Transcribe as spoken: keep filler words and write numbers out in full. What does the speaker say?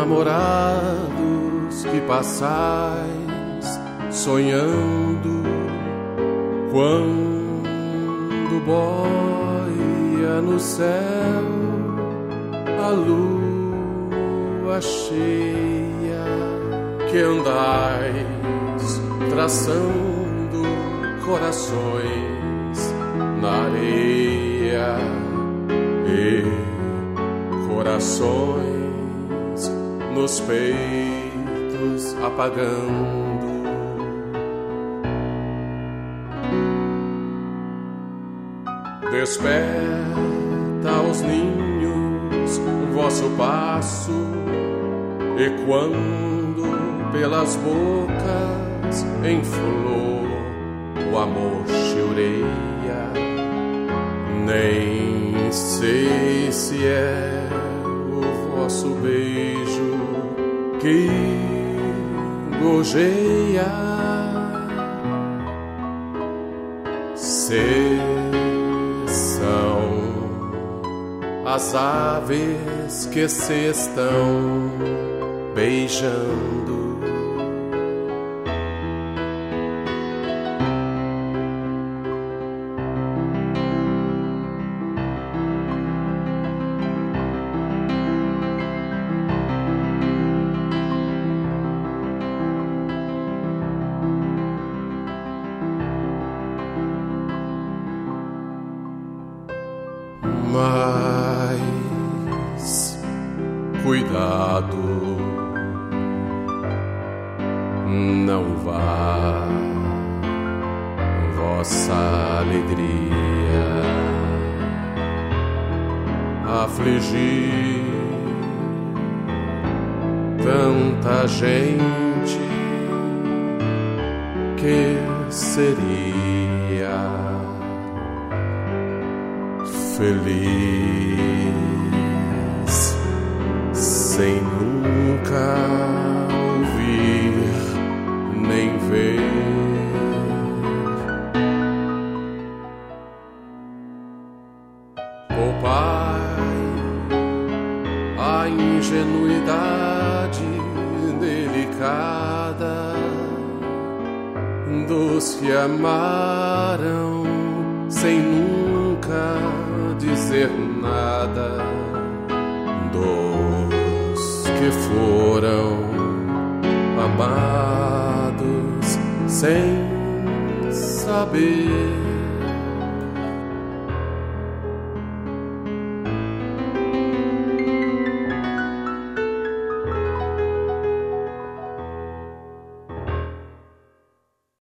namorados que passais sonhando quando boia no céu a lua cheia, que andais traçando corações na areia e corações nos peitos apagando. Desperta aos ninhos o vosso passo, e quando pelas bocas em flor o amor cheireia, nem sei se é o vosso beijo que gorjeia. Se são as aves que se estão beijando. Mas cuidado, não vá vossa alegria afligir tanta gente que seria feliz sem nunca ouvir nem ver. Poupai a ingenuidade delicada dos que amaram sem nunca dizer nada, dos que foram amados sem saber.